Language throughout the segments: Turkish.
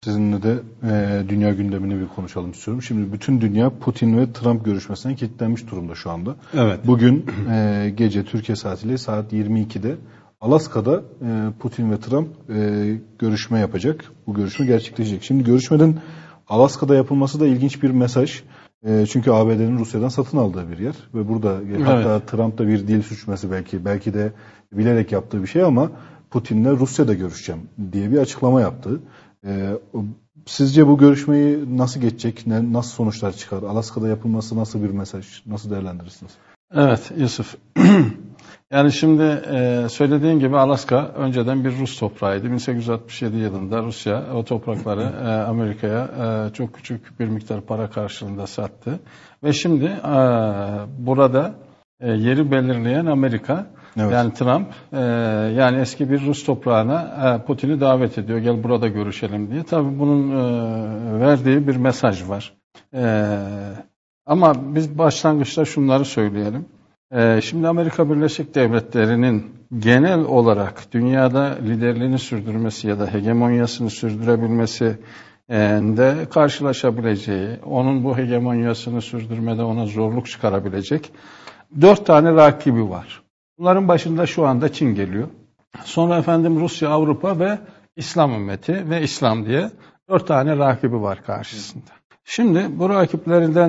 Sizinle de dünya gündemini bir konuşalım istiyorum. Şimdi bütün dünya Putin ve Trump görüşmesinden kilitlenmiş durumda şu anda. Evet. Bugün gece Türkiye saatiyle saat 22'de Alaska'da Putin ve Trump görüşme yapacak. Bu görüşme gerçekleşecek. Şimdi görüşmenin Alaska'da yapılması da ilginç bir mesaj. Çünkü ABD'nin Rusya'dan satın aldığı bir yer ve burada hatta Trump da bir dil suçması belki de bilerek yaptığı bir şey ama Putin'le Rusya'da görüşeceğim diye bir açıklama yaptı. Sizce bu görüşmeyi nasıl geçecek, nasıl sonuçlar çıkar? Alaska'da yapılması nasıl bir mesaj, nasıl değerlendirirsiniz? Evet Yusuf. Yani şimdi söylediğin gibi Alaska önceden bir Rus toprağıydı. 1867 yılında Rusya o toprakları Amerika'ya çok küçük bir miktar para karşılığında sattı. Ve şimdi burada yeri belirleyen Amerika. Evet. Yani Trump yani eski bir Rus toprağına Putin'i davet ediyor. Gel burada görüşelim diye. Tabii bunun verdiği bir mesaj var. Ama biz başlangıçta şunları söyleyelim. Şimdi Amerika Birleşik Devletleri'nin genel olarak dünyada liderliğini sürdürmesi ya da hegemonyasını sürdürebilmesi de karşılaşabileceği, onun bu hegemonyasını sürdürmede ona zorluk çıkarabilecek 4 tane rakibi var. Bunların başında şu anda Çin geliyor. Sonra Rusya, Avrupa ve İslam ümmeti ve İslam diye 4 tane rakibi var karşısında. Şimdi bu rakiplerinden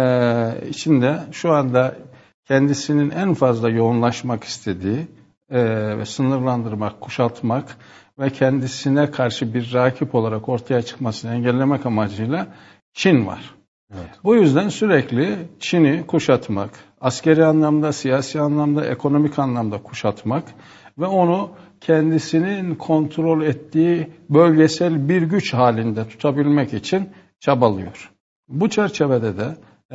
içinde şu anda kendisinin en fazla yoğunlaşmak istediği ve sınırlandırmak, kuşatmak ve kendisine karşı bir rakip olarak ortaya çıkmasını engellemek amacıyla Çin var. Evet. Bu yüzden sürekli Çin'i kuşatmak, askeri anlamda, siyasi anlamda, ekonomik anlamda kuşatmak ve onu kendisinin kontrol ettiği bölgesel bir güç halinde tutabilmek için çabalıyor. Bu çerçevede de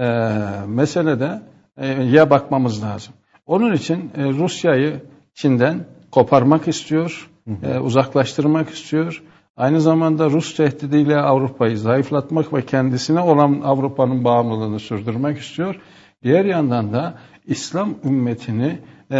meselede bakmamız lazım. Onun için Rusya'yı Çin'den koparmak istiyor, uzaklaştırmak istiyor. Aynı zamanda Rus tehdidiyle Avrupa'yı zayıflatmak ve kendisine olan Avrupa'nın bağımlılığını sürdürmek istiyor. Diğer yandan da İslam ümmetini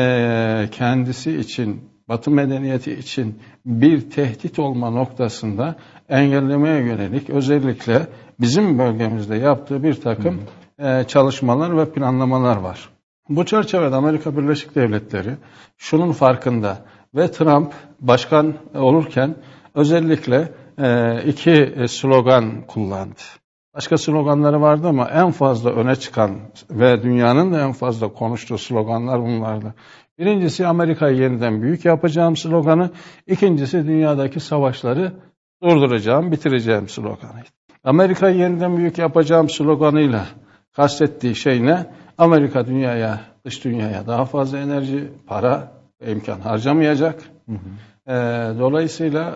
kendisi için, Batı medeniyeti için bir tehdit olma noktasında engellemeye yönelik özellikle bizim bölgemizde yaptığı bir takım çalışmalar ve planlamalar var. Bu çerçevede Amerika Birleşik Devletleri şunun farkında ve Trump başkan olurken özellikle 2 slogan kullandı. Başka sloganları vardı ama en fazla öne çıkan ve dünyanın da en fazla konuştuğu sloganlar bunlardı. Birincisi Amerika'yı yeniden büyük yapacağım sloganı, ikincisi dünyadaki savaşları durduracağım, bitireceğim sloganıydı. Amerika'yı yeniden büyük yapacağım sloganıyla kastettiği şey ne? Amerika dış dünyaya daha fazla enerji, para ve imkan harcamayacak. Dolayısıyla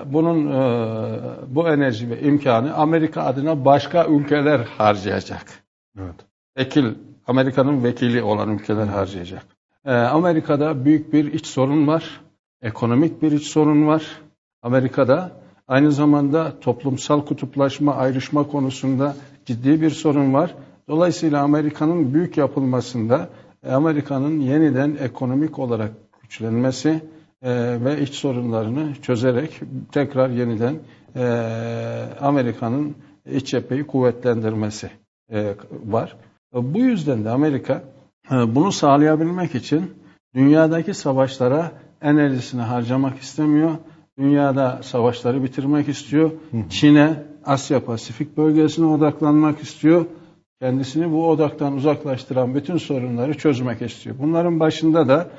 bu enerji ve imkanı Amerika adına başka ülkeler harcayacak. Evet. Amerika'nın vekili olan ülkeler harcayacak. Amerika'da büyük bir iç sorun var. Ekonomik bir iç sorun var. Amerika'da aynı zamanda toplumsal kutuplaşma, ayrışma konusunda ciddi bir sorun var. Dolayısıyla Amerika'nın büyük yapılmasında Amerika'nın yeniden ekonomik olarak güçlenmesi ve iç sorunlarını çözerek tekrar yeniden Amerika'nın iç cepheyi kuvvetlendirmesi var. Bu yüzden de Amerika bunu sağlayabilmek için dünyadaki savaşlara enerjisini harcamak istemiyor. Dünyada savaşları bitirmek istiyor. Çin'e, Asya Pasifik bölgesine odaklanmak istiyor. Kendisini bu odaktan uzaklaştıran bütün sorunları çözmek istiyor. Bunların başında da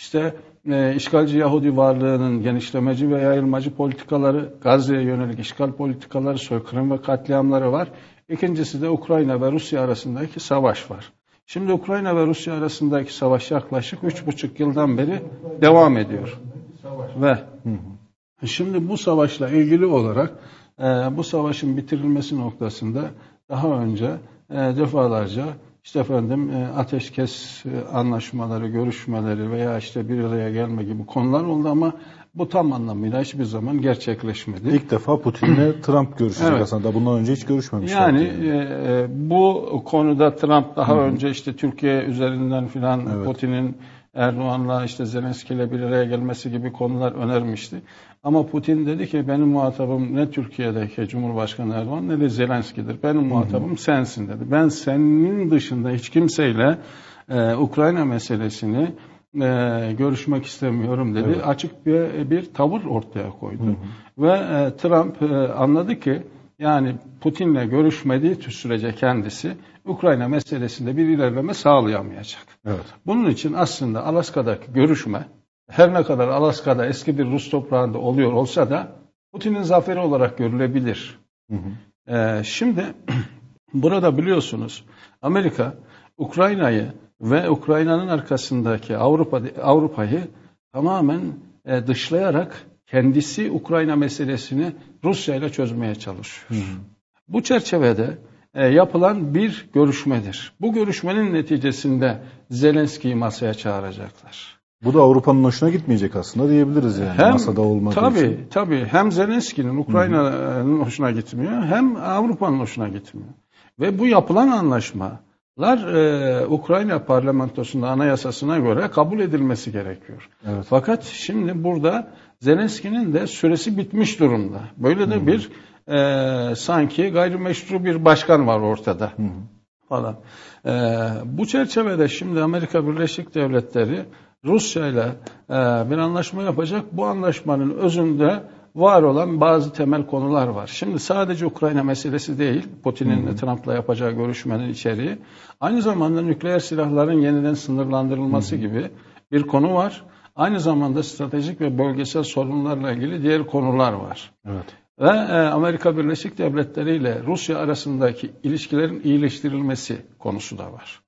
işgalci Yahudi varlığının genişlemeci ve yayılmacı politikaları, Gazze'ye yönelik işgal politikaları, soykırım ve katliamları var. İkincisi de Ukrayna ve Rusya arasındaki savaş var. Şimdi Ukrayna ve Rusya arasındaki savaş yaklaşık 3,5 yıldan beri devam ediyor. Ve şimdi bu savaşla ilgili olarak bu savaşın bitirilmesi noktasında daha önce defalarca ateşkes anlaşmaları, görüşmeleri veya bir araya gelme gibi konular oldu ama bu tam anlamıyla hiçbir zaman gerçekleşmedi. İlk defa Putin'le Trump görüşecek aslında. Bundan önce hiç görüşmemişler. Bu konuda Trump daha önce Türkiye üzerinden filan Putin'in Erdoğan'la işte Zelenski ile bir araya gelmesi gibi konular önermişti. Ama Putin dedi ki benim muhatabım ne Türkiye'deki Cumhurbaşkanı Erdoğan ne de Zelenski'dir. Benim muhatabım sensin dedi. Ben senin dışında hiç kimseyle Ukrayna meselesini görüşmek istemiyorum dedi. Evet. Açık bir tavır ortaya koydu. Ve Trump anladı ki yani Putin'le görüşmediği sürece kendisi Ukrayna meselesinde bir ilerleme sağlayamayacak. Evet. Bunun için aslında Alaska'daki görüşme her ne kadar Alaska'da eski bir Rus toprağında oluyor olsa da Putin'in zaferi olarak görülebilir. Şimdi burada biliyorsunuz Ukrayna'yı ve Ukrayna'nın arkasındaki Avrupa'yı tamamen dışlayarak kendisi Ukrayna meselesini Rusya ile çözmeye çalışıyor. Bu çerçevede yapılan bir görüşmedir. Bu görüşmenin neticesinde Zelenski'yi masaya çağıracaklar. Bu da Avrupa'nın hoşuna gitmeyecek aslında diyebiliriz yani masada olmadığı için. Tabii hem Zelenski'nin Ukrayna'nın hoşuna gitmiyor hem Avrupa'nın hoşuna gitmiyor. Ve bu yapılan anlaşmalar Ukrayna parlamentosunda anayasasına göre kabul edilmesi gerekiyor. Evet. Fakat şimdi burada Zelenski'nin de süresi bitmiş durumda. Böyle de bir sanki gayrimeşru bir başkan var ortada falan. Bu çerçevede şimdi Amerika Birleşik Devletleri Rusya ile bir anlaşma yapacak. Bu anlaşmanın özünde var olan bazı temel konular var. Şimdi sadece Ukrayna meselesi değil, Putin'in Trump'la yapacağı görüşmenin içeriği. Aynı zamanda nükleer silahların yeniden sınırlandırılması gibi bir konu var. Aynı zamanda stratejik ve bölgesel sorunlarla ilgili diğer konular var. Evet. Ve Amerika Birleşik Devletleri ile Rusya arasındaki ilişkilerin iyileştirilmesi konusu da var.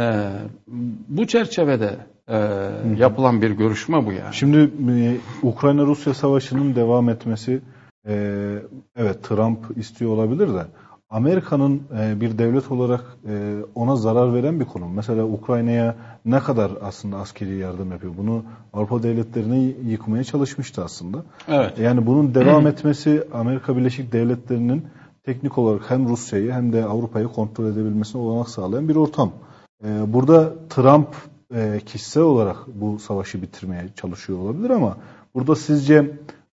Bu çerçevede yapılan bir görüşme bu yani. Şimdi Ukrayna-Rusya savaşının devam etmesi evet Trump istiyor olabilir de Amerika'nın bir devlet olarak ona zarar veren bir konu. Mesela Ukrayna'ya ne kadar aslında askeri yardım yapıyor? Bunu Avrupa devletlerini yıkmaya çalışmıştı aslında. Evet. Yani bunun devam etmesi Amerika Birleşik Devletleri'nin teknik olarak hem Rusya'yı hem de Avrupa'yı kontrol edebilmesine olanak sağlayan bir ortam. Burada Trump kişisel olarak bu savaşı bitirmeye çalışıyor olabilir ama burada sizce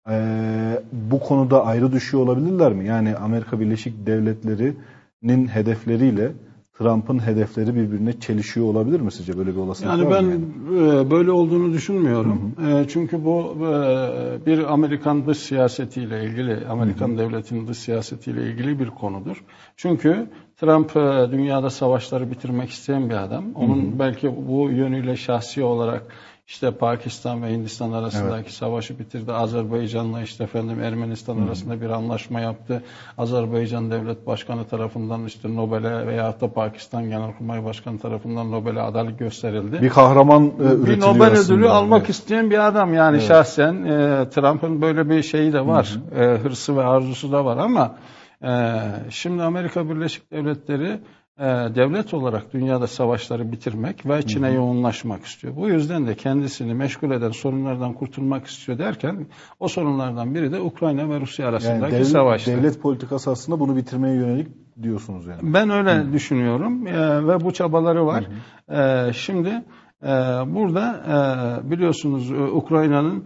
bu konuda ayrı düşüyor olabilirler mi? Yani Amerika Birleşik Devletleri'nin hedefleriyle Trump'ın hedefleri birbirine çelişiyor olabilir mi sizce? Böyle bir olasılık var mı? Ben böyle olduğunu düşünmüyorum. Çünkü bu bir Amerikan dış siyasetiyle ilgili, Amerikan devletinin dış siyasetiyle ilgili bir konudur. Çünkü Trump dünyada savaşları bitirmek isteyen bir adam. Onun belki bu yönüyle şahsi olarak işte Pakistan ve Hindistan arasındaki savaşı bitirdi. Azerbaycan'la Ermenistan arasında bir anlaşma yaptı. Azerbaycan Devlet Başkanı tarafından Nobel'e veyahut da Pakistan Genelkurmay Başkanı tarafından Nobel'e adalet gösterildi. Bir kahraman üretiliyor bir Nobel ödülü almak isteyen bir adam yani şahsen. Trump'ın böyle bir şeyi de var. Hırsı ve arzusu da var ama şimdi Amerika Birleşik Devletleri devlet olarak dünyada savaşları bitirmek ve içine yoğunlaşmak istiyor. Bu yüzden de kendisini meşgul eden sorunlardan kurtulmak istiyor derken o sorunlardan biri de Ukrayna ve Rusya arasındaki savaştır. Devlet politikası aslında bunu bitirmeye yönelik diyorsunuz yani. Ben öyle düşünüyorum ve bu çabaları var. Şimdi burada biliyorsunuz Ukrayna'nın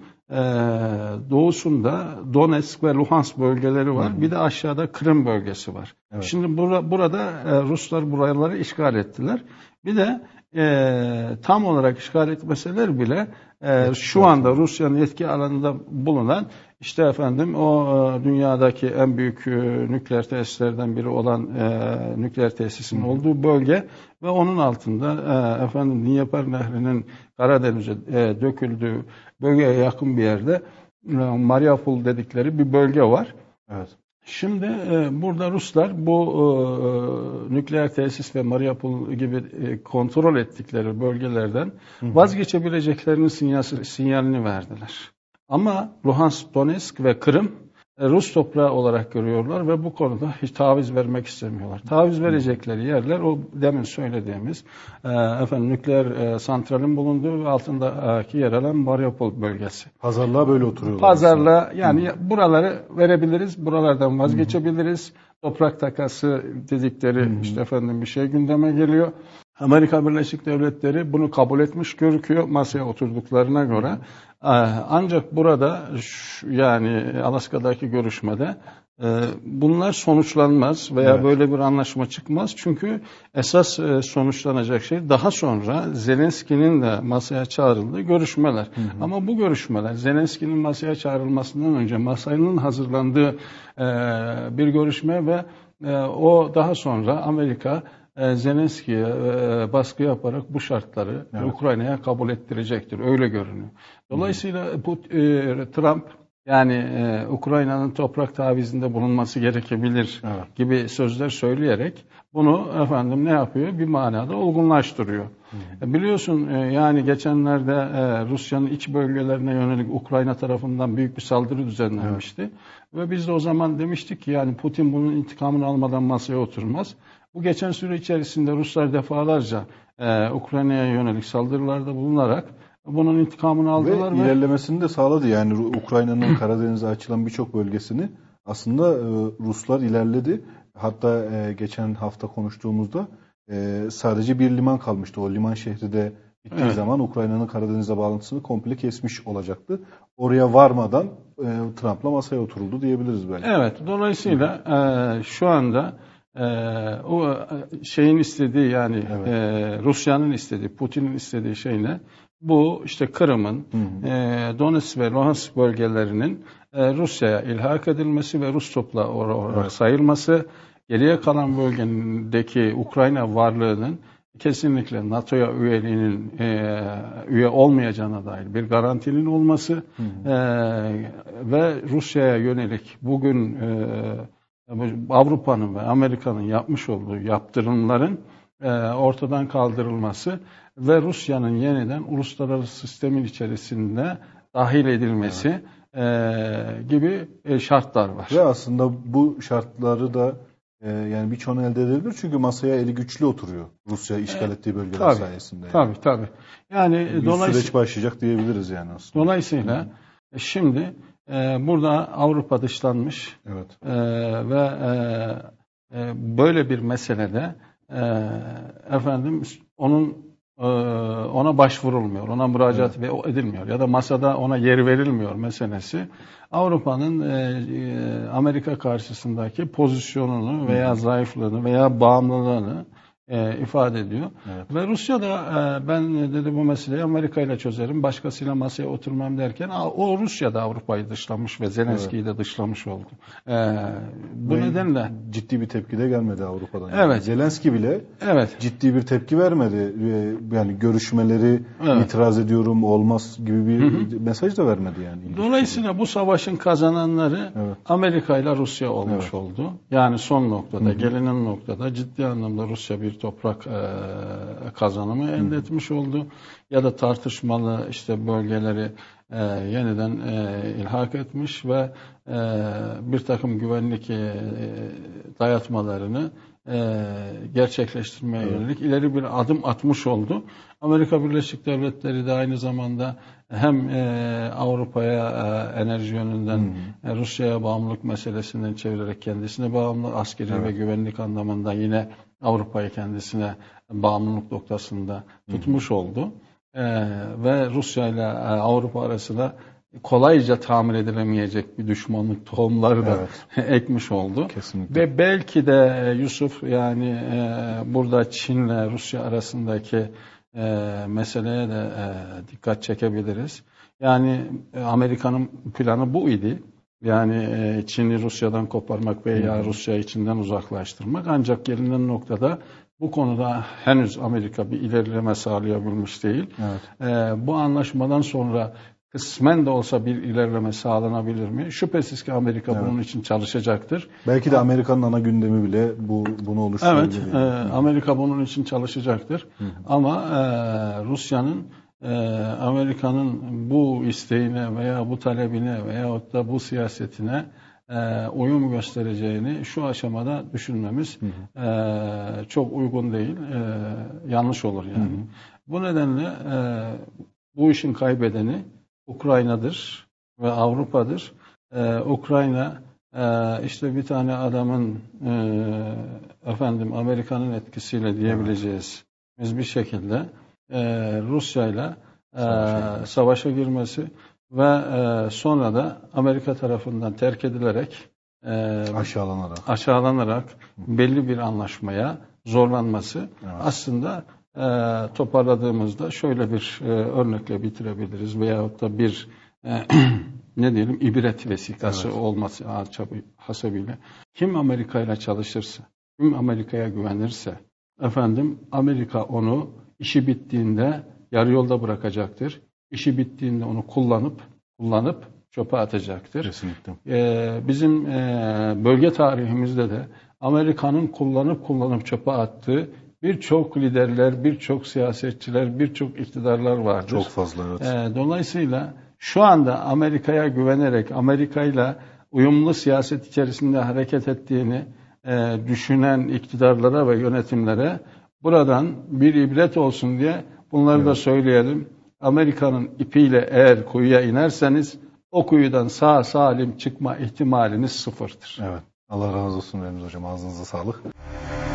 doğusunda Donetsk ve Luhansk bölgeleri var. Bir de aşağıda Kırım bölgesi var. Evet. Şimdi burada Ruslar buraları işgal ettiler. Bir de tam olarak işgal etmeseler bile şu anda Rusya'nın yetki alanında bulunan o dünyadaki en büyük nükleer tesislerden biri olan nükleer tesisin olduğu bölge ve onun altında Dnieper Nehri'nin Karadeniz'e döküldüğü bölgeye yakın bir yerde Mariupol dedikleri bir bölge var. Evet. Şimdi burada Ruslar bu nükleer tesis ve Mariupol gibi kontrol ettikleri bölgelerden vazgeçebileceklerinin sinyalini verdiler. Ama Luhansk, Donetsk ve Kırım Rus toprağı olarak görüyorlar ve bu konuda hiç taviz vermek istemiyorlar. Taviz verecekleri yerler o demin söylediğimiz nükleer santralin bulunduğu ve altındaki yer alan Mariupol bölgesi. Pazarlığa böyle oturuyorlar. Pazarlığa yani buraları verebiliriz, buralardan vazgeçebiliriz. Toprak takası dedikleri bir şey gündeme geliyor. Amerika Birleşik Devletleri bunu kabul etmiş gözüküyor masaya oturduklarına göre. Ancak burada yani Alaska'daki görüşmede bunlar sonuçlanmaz veya böyle bir anlaşma çıkmaz. Çünkü esas sonuçlanacak şey daha sonra Zelenski'nin de masaya çağrıldığı görüşmeler. Ama bu görüşmeler Zelenski'nin masaya çağrılmasından önce masanın hazırlandığı bir görüşme ve o daha sonra Amerika Zelenski'ye baskı yaparak bu şartları Ukrayna'ya kabul ettirecektir. Öyle görünüyor. Dolayısıyla Trump yani Ukrayna'nın toprak tavizinde bulunması gerekebilir gibi sözler söyleyerek bunu ne yapıyor? Bir manada olgunlaştırıyor. Biliyorsun yani geçenlerde Rusya'nın iç bölgelerine yönelik Ukrayna tarafından büyük bir saldırı düzenlenmişti. Ve biz de o zaman demiştik ki yani Putin bunun intikamını almadan masaya oturmaz. Bu geçen süre içerisinde Ruslar defalarca Ukrayna'ya yönelik saldırılarda bulunarak bunun intikamını aldılar. Ve ilerlemesini de sağladı. Yani Ukrayna'nın Karadeniz'e açılan birçok bölgesini aslında Ruslar ilerledi. Hatta geçen hafta konuştuğumuzda sadece bir liman kalmıştı. O liman şehri de bittiği zaman Ukrayna'nın Karadeniz'e bağlantısını komple kesmiş olacaktı. Oraya varmadan Trump'la masaya oturuldu diyebiliriz belki. Evet. Dolayısıyla şu anda o şeyin istediği yani Rusya'nın istediği, Putin'in istediği şey ne? Bu işte Kırım'ın, Donetsk ve Luhansk bölgelerinin Rusya'ya ilhak edilmesi ve Rus toprağı sayılması, geriye kalan bölgedeki Ukrayna varlığının kesinlikle NATO'ya üyeliğinin üye olmayacağına dair bir garantinin olması ve Rusya'ya yönelik bugün Avrupa'nın ve Amerika'nın yapmış olduğu yaptırımların ortadan kaldırılması ve Rusya'nın yeniden uluslararası sistemin içerisinde dahil edilmesi gibi şartlar var. Ve aslında bu şartları da yani birçoğunu elde edebilir çünkü masaya eli güçlü oturuyor Rusya işgal ettiği bölgeler sayesinde. Yani. Tabii. Yani bir süreç başlayacak diyebiliriz yani aslında. Dolayısıyla şimdi burada Avrupa dışlanmış ve böyle bir meselede ona başvurulmuyor, ona müracaat edilmiyor ya da masada ona yer verilmiyor meselesi. Avrupa'nın Amerika karşısındaki pozisyonunu veya zayıflığını veya bağımlılığını ifade ediyor. Ve Rusya da ben dedi bu meseleyi Amerika ile çözerim, başkasıyla masaya oturmam derken o Rusya da Avrupa'yı dışlamış ve Zelenski'yi de dışlamış oldu. Bu nedenle ciddi bir tepki de gelmedi Avrupa'dan. Yani Zelenski bile ciddi bir tepki vermedi. Yani görüşmeleri itiraz ediyorum olmaz gibi bir mesaj da vermedi yani. Dolayısıyla bu savaşın kazananları Amerika ile Rusya olmuş oldu. Yani son noktada, gelinen noktada ciddi anlamda Rusya bir toprak kazanımı elde etmiş oldu. Ya da tartışmalı işte bölgeleri yeniden ilhak etmiş ve bir takım güvenlik dayatmalarını gerçekleştirmeye yönelik ileri bir adım atmış oldu. Amerika Birleşik Devletleri de aynı zamanda hem Avrupa'ya enerji yönünden Rusya'ya bağımlılık meselesinden çevirerek kendisine bağımlı, askeri ve güvenlik anlamında yine Avrupa'yı kendisine bağımlılık noktasında tutmuş oldu. Ve Rusya ile Avrupa arasında kolayca tamir edilemeyecek bir düşmanlık tohumları da ekmiş oldu. Kesinlikle. Ve belki de Yusuf yani burada Çin'le Rusya arasındaki meseleye de dikkat çekebiliriz. Yani Amerika'nın planı bu idi. Yani Çin'i Rusya'dan koparmak veya Rusya'yı içinden uzaklaştırmak. Ancak gelinen noktada bu konuda henüz Amerika bir ilerleme sağlayabilmiş değil. Bu anlaşmadan sonra kısmen de olsa bir ilerleme sağlanabilir mi? Şüphesiz ki Amerika bunun için çalışacaktır. Belki de Amerika'nın ana gündemi bile bunu oluşturabilir. Evet, Amerika bunun için çalışacaktır. Ama Rusya'nın Amerika'nın bu isteğine veya bu talebine veyahut da bu siyasetine uyum göstereceğini şu aşamada düşünmemiz çok uygun değil, yanlış olur yani. Bu nedenle bu işin kaybedeni Ukrayna'dır ve Avrupa'dır. Ukrayna işte bir tane adamın Amerika'nın etkisiyle diyebileceğiz biz bir şekilde Rusya'yla savaşa girmesi ve sonra da Amerika tarafından terk edilerek aşağılanarak belli bir anlaşmaya zorlanması aslında toparladığımızda şöyle bir örnekle bitirebiliriz veyahut da bir ne diyelim ibret vesikası olması hasebiyle kim Amerika ile çalışırsa, kim Amerika'ya güvenirse Amerika onu işi bittiğinde yarı yolda bırakacaktır. İşi bittiğinde onu kullanıp çöpe atacaktır. Kesinlikle. Bizim bölge tarihimizde de Amerika'nın kullanıp çöpe attığı birçok liderler, birçok siyasetçiler, birçok iktidarlar vardır. Çok fazla, evet. Dolayısıyla şu anda Amerika'ya güvenerek, Amerika'yla uyumlu siyaset içerisinde hareket ettiğini düşünen iktidarlara ve yönetimlere buradan bir ibret olsun diye bunları da söyleyelim. Amerika'nın ipiyle eğer kuyuya inerseniz o kuyudan sağ salim çıkma ihtimaliniz sıfırdır. Evet. Allah razı olsun Remzi Hocam. Ağzınıza sağlık.